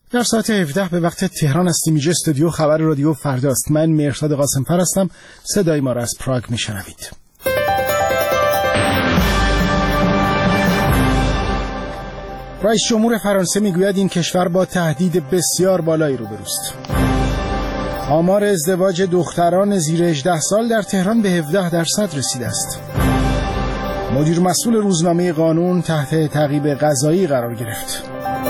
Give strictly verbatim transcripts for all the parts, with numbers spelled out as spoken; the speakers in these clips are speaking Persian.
در ساعت هفده به وقت تهران هستیم. اینجا استودیو خبر رادیو فرداست. من مرشاد قاسم‌فر هستم. صدای ما را از پراگ میشنوید. رئیس جمهور فرانسه میگوید این کشور با تهدید بسیار بالایی روبروست. آمار ازدواج دختران زیر هجده سال در تهران به هفده درصد رسیده است. مدیر مسئول روزنامه قانون تحت تعقیب قضایی قرار گرفت.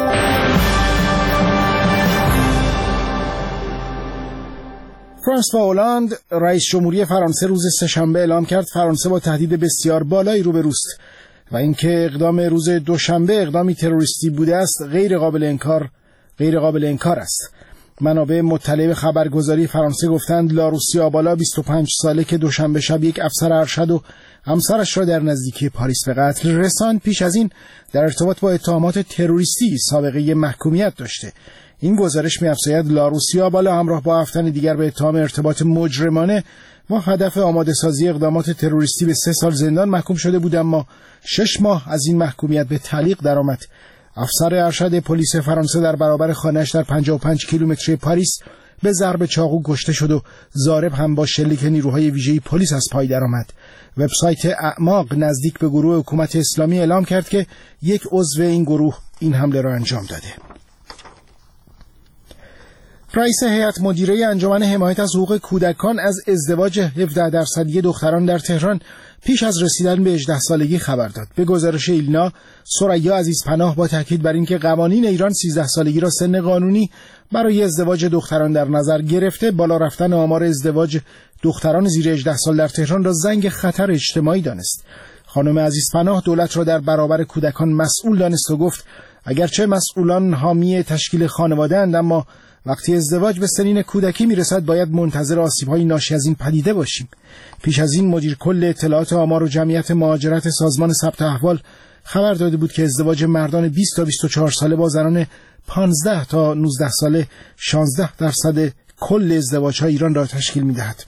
فرانسوا هولند رئیس جمهوری فرانسه روز سه‌شنبه اعلام کرد فرانسه با تهدید بسیار بالایی روبروست و اینکه اقدام روز دوشنبه اقدامی تروریستی بوده است غیر قابل انکار غیر قابل انکار است. منابع مطلع به خبرگزاری فرانسه گفتند لاروسی آبالا بیست و پنج ساله که دوشنبه شب یک افسر ارشد و همسرش را در نزدیکی پاریس به قتل رساند پیش از این در ارتباط با اتهامات تروریستی سابقه محکومیت داشته. این گزارش می‌افزاید لاروسی آبالا همراه با هفت تن دیگر به اتهام ارتباط مجرمانه با هدف آماده سازی اقدامات تروریستی به سه سال زندان محکوم شده بود، اما شش ماه از این محکومیت به تعلیق درآمد. افسر ارشد پلیس فرانسه در برابر خانه‌اش در پنجاه و پنج کیلومتری پاریس به ضرب چاقو کشته شد و ضارب هم با شلیک نیروهای ویژه پلیس از پای درآمد. وبسایت اعماق نزدیک به گروه حکومت اسلامی اعلام کرد که یک عضو این گروه این حمله را انجام داده. رئیس هیئت مدیره انجمن حمایت از حقوق کودکان از ازدواج هفده درصدی دختران در تهران پیش از رسیدن به هجده سالگی خبر داد. به گزارش ایلنا، ثریا عزیزپناه با تاکید بر اینکه قوانین ایران سیزده سالگی را سن قانونی برای ازدواج دختران در نظر گرفته، بالا رفتن آمار ازدواج دختران زیر هجده سال در تهران را زنگ خطر اجتماعی دانست. خانم عزیزپناه دولت را در برابر کودکان مسئول دانست و گفت اگرچه مسئولان حامی تشکیل خانواده اند، اما وقتی ازدواج به سنین کودکی میرسد باید منتظر آسیب‌های ناشی از این پدیده باشیم. پیش از این مدیر کل اطلاعات آمار و جمعیت مهاجرت سازمان ثبت احوال خبر داده بود که ازدواج مردان بیست تا بیست و چهار ساله با زنان پانزده تا نوزده ساله شانزده درصد کل ازدواج‌های ایران را تشکیل می‌دهد.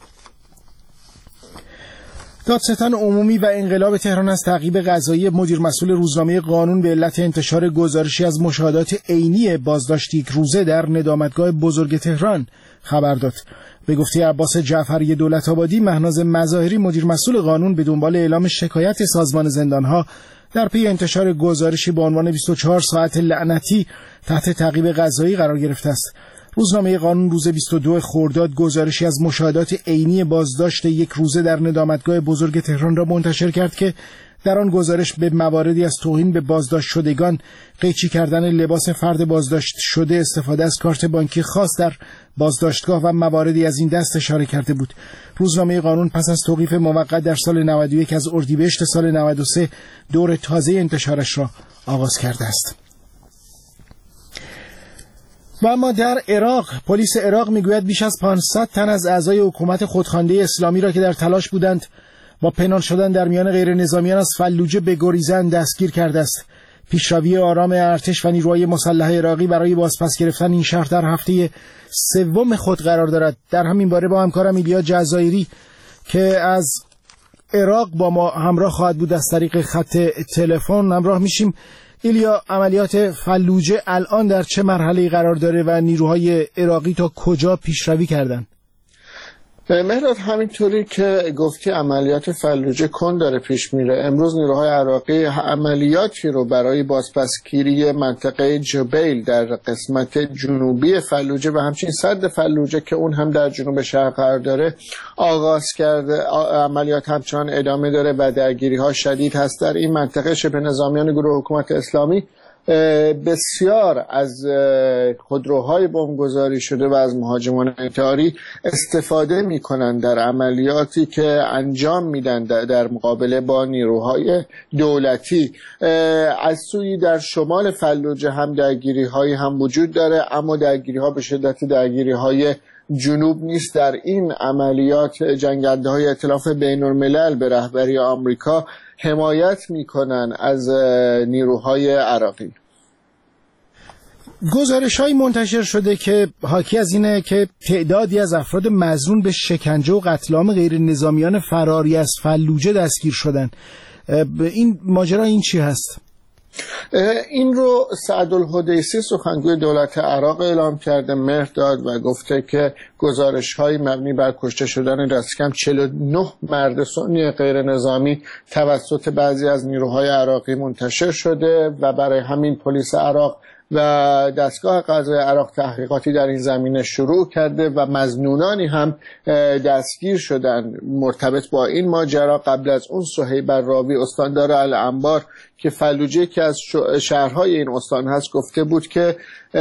دادستان عمومی و انقلاب تهران از تعقیب قضایی مدیر مسئول روزنامه قانون به علت انتشار گزارشی از مشاهدات عینی بازداشت یک روزه در ندامتگاه بزرگ تهران خبر داد. به گفته عباس جعفری دولت‌آبادی، مهناز مظاهری مدیر مسئول قانون به دنبال اعلام شکایت سازمان زندان‌ها در پی انتشار گزارشی با عنوان بیست و چهار ساعت لعنتی تحت تعقیب قضایی قرار گرفته است. روزنامه قانون روز بیست و دو خرداد گزارشی از مشاهدات عینی بازداشت یک روزه در ندامتگاه بزرگ تهران را منتشر کرد که در آن گزارش به مواردی از توهین به بازداشت شدگان، قیچی کردن لباس فرد بازداشت شده، استفاده از کارت بانکی خاص در بازداشتگاه و مواردی از این دست اشاره کرده بود. روزنامه قانون پس از توقیف موقت در سال نود و یک از اردیبهشت سال نود و سه دور تازه انتشارش را آغاز کرده است. و اما در عراق، پلیس عراق میگوید بیش از پانصد تن از اعضای حکومت خودخوانده اسلامی را که در تلاش بودند با پنهان شدن در میان غیر نظامیان از فلوجه بگریزند دستگیر کرده است. پیشروی آرام ارتش و نیروهای مسلح عراقی برای بازپس گرفتن این شهر در هفته سوم خود قرار دارد. در همین باره با همکارم ایلیا جزایری که از عراق با ما همراه خواهد بود از طریق خط تلفن همراه میشیم. ایلیا، عملیات فلوجه الان در چه مرحله‌ای قرار داره و نیروهای عراقی تا کجا پیشروی کردن؟ مهراد، همینطوری که گفتی عملیات فلوجه کن داره پیش میره. امروز نیروهای عراقی عملیاتی رو برای بازپسگیری منطقه جبیل در قسمت جنوبی فلوجه و همچنین سد فلوجه که اون هم در جنوب شرق قرار داره آغاز کرده. عملیات همچنان ادامه داره و درگیری ها شدید هست در این منطقه. شبه نظامیان گروه حکومت اسلامی بسیار از خودروهای بمبگذاری شده و از مهاجمان انتحاری استفاده میکنن در عملیاتی که انجام میدن در مقابله با نیروهای دولتی. از سوی در شمال فلوجه هم درگیری های هم وجود داره، اما درگیری ها به شدت درگیری های جنوب نیست. در این عملیات جنگنده های ائتلاف بین الملل به رهبری آمریکا حمایت میکنن از نیروهای عراقی. گزارش‌های منتشر شده که حاکی از اینه که تعدادی از افراد مظنون به شکنجه و قتل عام غیر نظامیان فراری از فلوجه دستگیر شدن. این ماجرا این چی هست؟ این رو سعدالحدیثی سخنگوی دولت عراق اعلام کرده مهرداد و گفته که گزارش‌های مبنی بر کشته شدن دست کم چهل و نه مرد سنی غیر نظامی توسط بعضی از نیروهای عراقی منتشر شده و برای همین پلیس عراق و دستگاه قضایی عراق تحقیقاتی در این زمینه شروع کرده و مظنونانی هم دستگیر شدن مرتبط با این ماجرا. قبل از اون صهیب راوی استاندار الانبار که فلوجه که از شهرهای این استان هست گفته بود که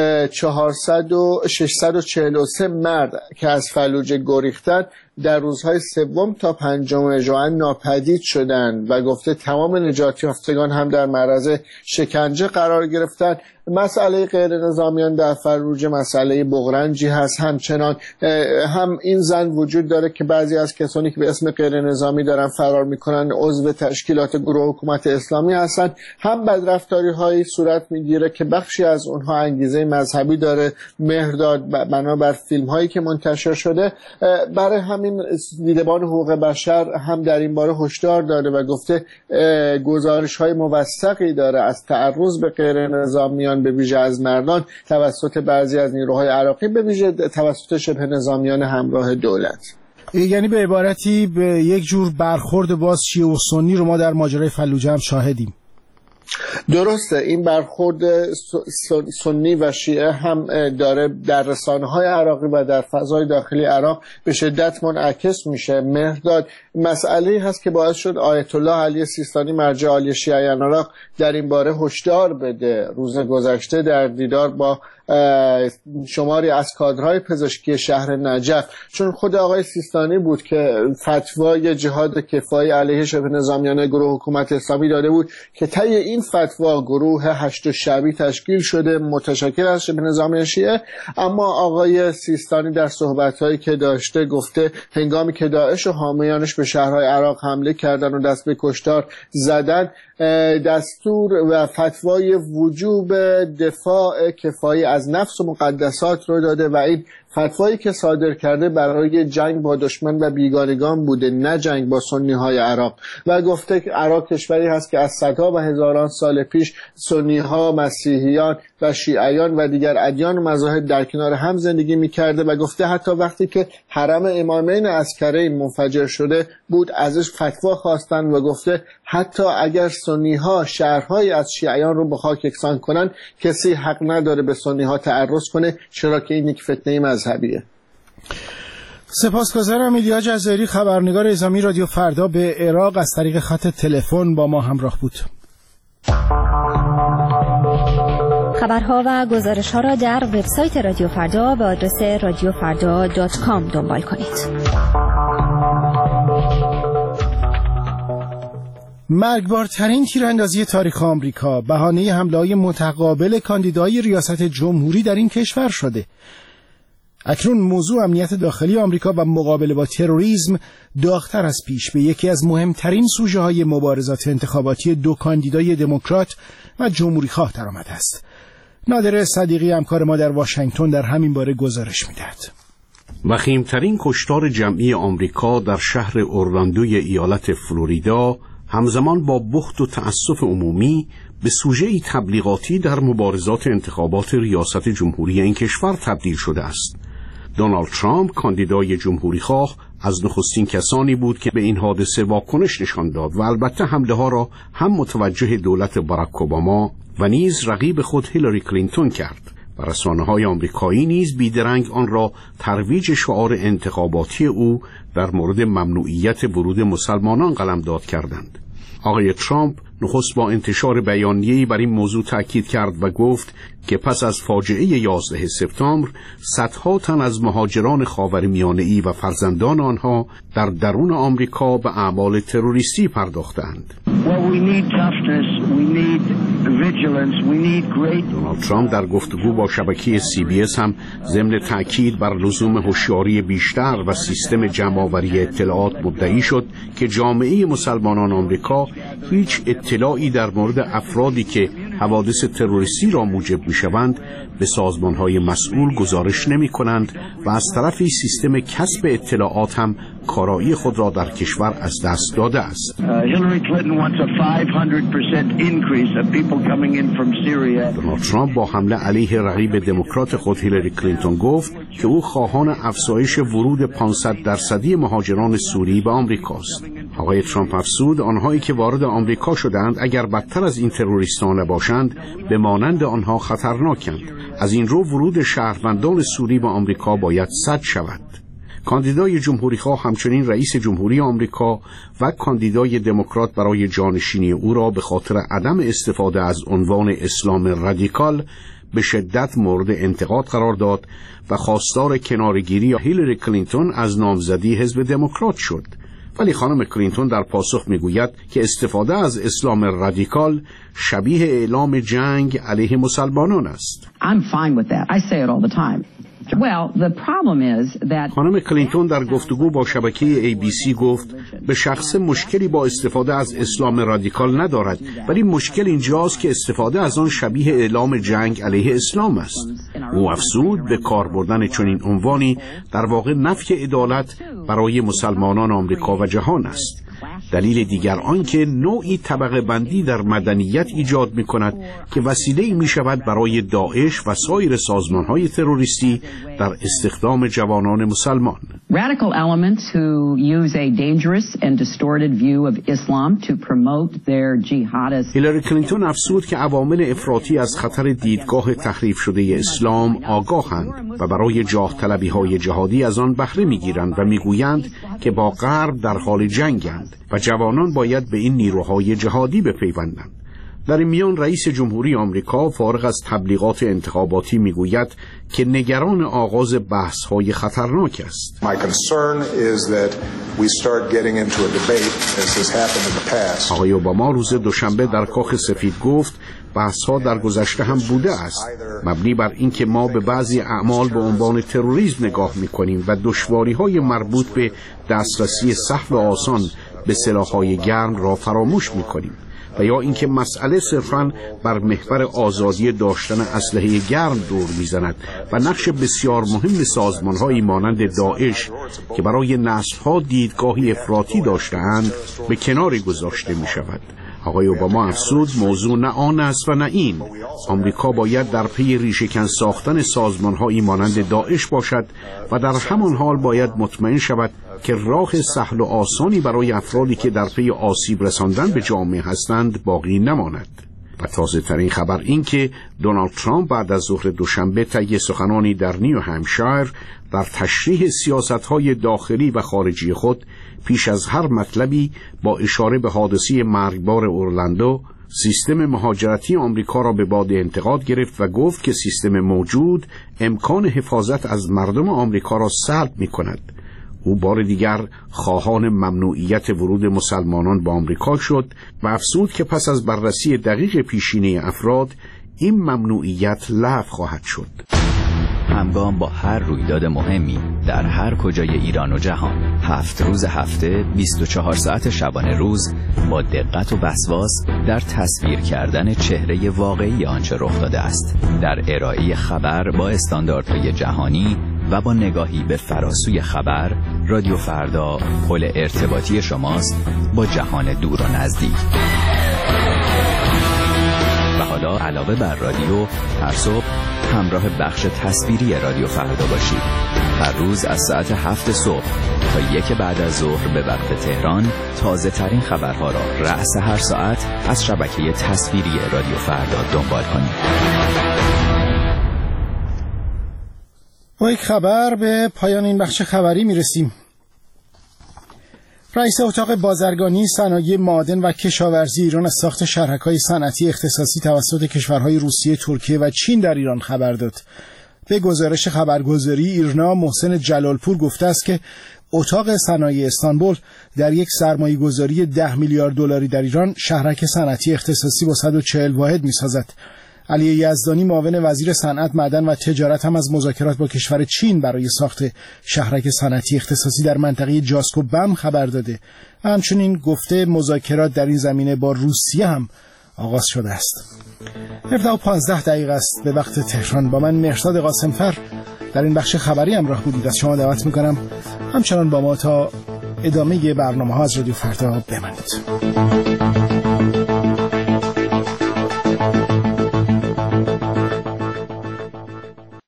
چهارصد و ششصد و چهل و سه مرد که از فلوجه گریختن در روزهای سوم تا پنجم ژوئن ناپدید شدند و گفته تمام نجات یافتگان هم در معرض شکنجه قرار گرفتن. مسئله غیر نظامیان در فلوجه مسئله بغرنجی هست. همچنان هم این زن وجود داره که بعضی از کسانی که به اسم غیر نظامی دارن فرار میکنن عضو تشکیلات گروه حکومت اسلامی هستن. هم بدرفتاری هایی صورت میگیره که بخشی از اونها انگیزه مذهبی داره مهرداد بنابر فیلم هایی که منتشر شده. برای همین دیدبان حقوق بشر هم در این باره هشدار داده و گفته گزارش های موثقی داره از تعرض به غیر نظامیان به ویژه از مردان توسط بعضی از نیروهای عراقی به ویژه توسط شبه نظامیان همراه دولت. یعنی به عبارتی به یک جور برخورد باز شیعه و سنی رو ما در ماجرای فلوجه هم شاهدیم. درسته، این برخورد سنی و شیعه هم داره در رسانه‌های عراقی و در فضای داخلی عراق به شدت منعکس میشه. مهرداد مسئله هست که باعث شد آیت الله علی سیستانی مرجع عالی شیعیان عراق در این باره هشدار بده. روز گذشته در دیدار با شماری از کادرهای پزشکی شهر نجف، چون خود آقای سیستانی بود که فتوای جهاد کفایی علیه شبه نظامیان گروه حکومت اسلامی داده بود که طی این فتوا گروه هشت شعبی تشکیل شده متشکل از شبه نظامیان شیعه. اما آقای سیستانی در صحبت‌هایی که داشته گفته هنگامی که داعش و حامیانش به شهرهای عراق حمله کردن و دست به کشتار زدن، دستور و فتوای وجوب دفاع کفایی از نفس و مقدسات رو داده و این فتوایی که صادر کرده برای جنگ با دشمن و بیگانگان بوده، نه جنگ با سنی های عراق. و گفته که عراق کشوری هست که از صدها و هزاران سال پیش سنی ها، مسیحیان و شیعیان و دیگر ادیان و مذاهب در کنار هم زندگی می‌کرده و گفته حتی وقتی که حرم امامین عسکرین منفجر شده بود ازش فتوا خواستن و گفته حتی اگر سنی ها شهرهایی از شیعیان رو به خاک یکسان کنن کسی حق نداره به سنی ها تعرض کنه، چرا که این یک فتنه مذهبیه. سپاسگزارم. ایلیا جزایری خبرنگار اعزامی رادیو فردا به عراق از طریق خط تلفن با ما همراه بود. خبرها و گزارش‌ها را در وبسایت رادیو فردا به آدرس رادیو فردا دات کام دنبال کنید. مرگبارترین تیراندازی تاریخ آمریکا بهانه حمله‌های متقابل کاندیدای ریاست جمهوری در این کشور شده. اکنون موضوع امنیت داخلی آمریکا و مقابله با تروریسم داغ‌تر از پیش به یکی از مهمترین سوژه‌های مبارزات انتخاباتی دو کاندیدای دموکرات و جمهوری‌خواه درآمده است. نادر صدیقی همکار ما در واشنگتن در همین باره گزارش می‌دهد. وخیمترین کشتار جمعی آمریکا در شهر اورلاندوی ایالت فلوریدا همزمان با بخت و تأسف عمومی به سوژه‌ای تبلیغاتی در مبارزات انتخابات ریاست جمهوری این کشور تبدیل شده است. دونالد ترامپ کاندیدای جمهوری‌خواه از نخستین کسانی بود که به این حادثه واکنش نشان داد و البته حمله ها را هم متوجه دولت باراک اوباما و نیز رقیب خود هیلاری کلینتون کرد و رسانه‌های آمریکایی نیز بیدرنگ آن را ترویج شعار انتخاباتی او در مورد ممنوعیت ورود مسلمانان قلمداد کردند. آقای ترامپ نخست با انتشار بیانیه‌ای بر این موضوع تاکید کرد و گفت که پس از فاجعه یازده سپتامبر صدها تن از مهاجران خاورمیانه‌ای و فرزندان آنها در درون آمریکا به اعمال تروریستی پرداختند. دونالد ترامپ در گفتگو با شبکه سی بی اس هم ضمن تأکید بر لزوم هوشیاری بیشتر و سیستم جمع‌آوری اطلاعات مدعی شد که جامعه مسلمانان آمریکا هیچ اطلاعی در مورد افرادی که حوادث تروریستی را موجب می‌شوند به سازمان‌های مسئول گزارش نمی‌کنند و از طرفی سیستم کسب اطلاعات هم کارایی خود را در کشور از دست داده است. دونالد ترامپ با حمله علیه رقیب دموکرات خود هیلاری کلینتون گفت که او خواهان افزایش ورود پانصد درصدی مهاجران سوری به آمریکاست. آقای ترامپ افزود آنهایی که وارد آمریکا شدند اگر بدتر از این تروریستان نباشند به مانند آنها خطرناکند. از این رو ورود شهروندان سوری به آمریکا باید سد شود. کاندیدای جمهوری‌خواه همچنین رئیس جمهوری آمریکا و کاندیدای دموکرات برای جانشینی او را به خاطر عدم استفاده از عنوان اسلام رادیکال به شدت مورد انتقاد قرار داد و خواستار کنارگیری هیلاری کلینتون از نامزدی حزب دموکرات شد. ولی خانم کلینتون در پاسخ میگوید که استفاده از اسلام رادیکال شبیه اعلام جنگ علیه مسلمانان است. I'm fine with that. I say it all the time. Well, the problem is that خانم کلینتون در گفتگو با شبکه ای بی سی گفت به شخص مشکلی با استفاده از اسلام رادیکال ندارد، ولی مشکل اینجاست که استفاده از آن شبیه اعلام جنگ علیه اسلام است. او افزود به کار بردن چنین عنوانی در واقع نفی عدالت برای مسلمانان آمریکا و جهان است. دلیل دیگر آن که نوعی طبقه بندی در مدنیت ایجاد می کند که وسیله‌ای می شود برای داعش و سایر سازمان‌های تروریستی در استخدام جوانان مسلمان. Radical elements who use a dangerous and distorted view of Islam to promote their jihadist. هیلاری کلینتون افزود که عوامل افراطی از خطر دیدگاه تحریف شده اسلام آگاهند و برای جاه طلبی‌های جهادی از آن بهره می‌گیرند و می‌گویند که با غرب در حال جنگند و جوانان باید به این نیروهای جهادی بپیوندند. در این میان رئیس جمهوری آمریکا فارغ از تبلیغات انتخاباتی میگوید که نگران آغاز بحث‌های خطرناک است. آقای اوباما روز دوشنبه در کاخ سفید گفت بحث‌ها در گذشته هم بوده است، مبنی بر اینکه ما به بعضی اعمال به عنوان تروریسم نگاه می‌کنیم و دشواری‌های مربوط به دسترسی سهل و آسان به سلاح‌های گرم را فراموش می‌کنیم. و یا اینکه مسئله صرفاً بر محور آزادی داشتن اسلحه گرم دور میزند و نقش بسیار مهم سازمان‌هایی مانند داعش که برای نسل‌ها دیدگاهی افراطی داشته‌اند به کنار گذاشته می‌شود. آقای اوباما افزود موضوع نه آن است و نه این. آمریکا باید در پی ریشه‌کن ساختن سازمان‌هایی مانند داعش باشد و در همان حال باید مطمئن شود که راه سهل و آسانی برای افرادی که در پی آسیب رساندن به جامعه هستند باقی نماند. و تازه ترین خبر این که دونالد ترامپ بعد از ظهر دوشنبه طی سخنانی در نیو همشایر در تشریح سیاست‌های داخلی و خارجی خود پیش از هر مطلبی با اشاره به حادثه مرگبار اورلندو سیستم مهاجرتی آمریکا را به باد انتقاد گرفت و گفت که سیستم موجود امکان حفاظت از مردم آمریکا را سلب می‌کند. او بار دیگر خواهان ممنوعیت ورود مسلمانان به آمریکا شد و افزود که پس از بررسی دقیق پیشینه افراد این ممنوعیت لغو خواهد شد. همگام با هر رویداد مهمی در هر کجای ایران و جهان، هفت روز هفته، بیست و چهار ساعت شبانه روز، با دقت و وسواس در تصویر کردن چهره واقعی آنچه رخ داده است، در ارائه خبر با استانداردهای جهانی و با نگاهی به فراسوی خبر، رادیو فردا پل ارتباطی شماست با جهان دور و نزدیک. و حالا علاوه بر رادیو، هر صبح همراه بخش تصویری رادیو فردا باشید. هر روز از ساعت هفت صبح تا یک بعد از ظهر به وقت تهران تازه ترین خبرها را رأس هر ساعت از شبکه تصویری رادیو فردا دنبال کنید. با یک خبر به پایان این بخش خبری میرسیم. رئیس اتاق بازرگانی صنایع معادن و کشاورزی ایران از ساخت شهرک‌های صنعتی اختصاصی توسط کشورهای روسیه، ترکیه و چین در ایران خبر داد. به گزارش خبرگزاری ایرنا محسن جلالپور گفته است که اتاق صنایع استانبول در یک سرمایه‌گذاری ده میلیارد دلاری در ایران شهرک صنعتی اختصاصی با صد و چهل واحد می‌سازد. علی یزدانی معاون وزیر صنعت، معدن و تجارت هم از مذاکرات با کشور چین برای ساخت شهرک صنعتی اختصاصی در منطقه جاسکو بم خبر داده. همچنین گفته مذاکرات در این زمینه با روسیه هم آغاز شده است. هفده و پانزده دقیقه است به وقت تهران. با من مهرداد قاسمفر در این بخش خبری همراه بودید. از شما دعوت میکنم همچنان با ما تا ادامه برنامه ها از رادیو فردا بمانید.